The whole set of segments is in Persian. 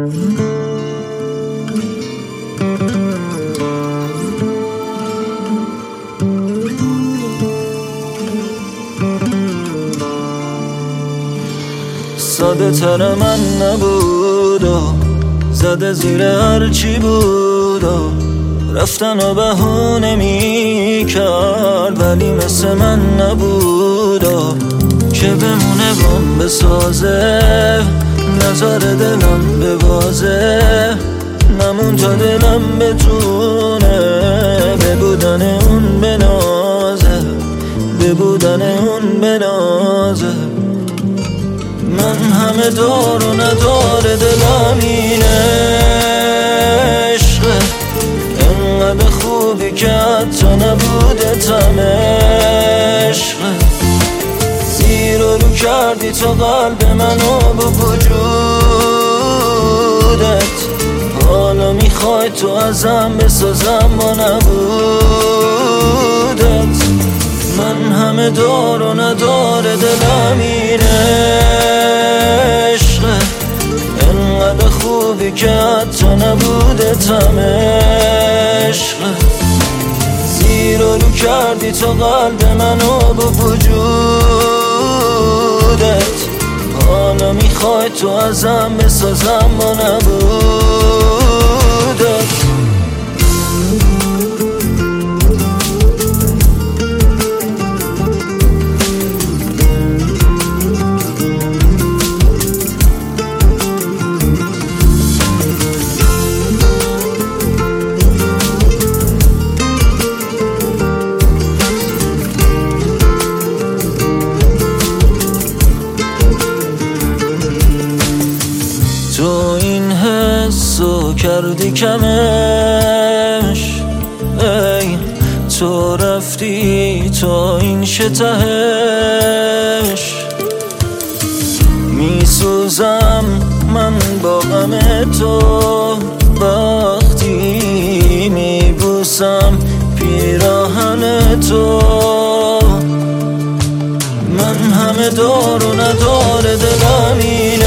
ساده تر من نبود و زده زیر هرچی بود و رفتن و بهونه می کرد، ولی مثل من نبود و که بمونه بام بسازه، نذاره دلم ببازه، نمون تا دلم بتونه به بودن اون بنازه، به بودن اون بنازه. من همه دار و نداره دلم این عشقه، انقدر خوبی که حتی نبوده تم عشقه. زیر و رو کردی تو قلب منو با وجودت، حالا میخوای تو ازم بسازم با نبودت. من همه دار و نداره دلم این عشقه، انقدر خوبی که حتی نبوده تم عشقه. زیر و رو کردی تو قلب منو با وجودت، حالا میخوای تو ازم بسازم با نبودت. تو این حسو کردی کمش، ای تو رفتی تو این شتهش. میسوزم من با غم تو وقتی میبوسم پیراهن تو. من همه دار و نداره دلم این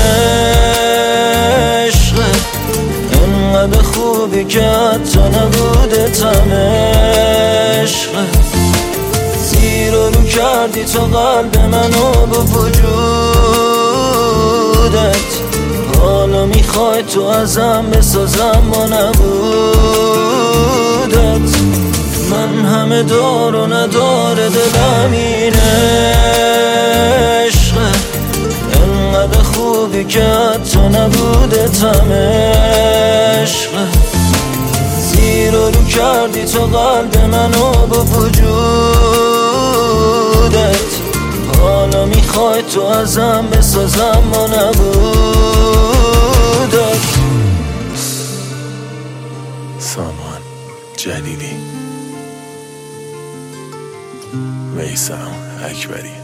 عشقه، انقدر خوبی که حتی نبوده تم عشقه. زیر و رو کردی تو قلب منو با وجودت، حالا میخوای تو ازم بسازم با نبودت. من همه دار و نداره دلم این عشقه، انقدر خوبی که حتی نبوده تم عشقه. زیر و رو کردی تو قلب منو با وجودت، حالا میخوای تو ازم بسازم با نبودت. سامان جلیلی، میثم اکبری.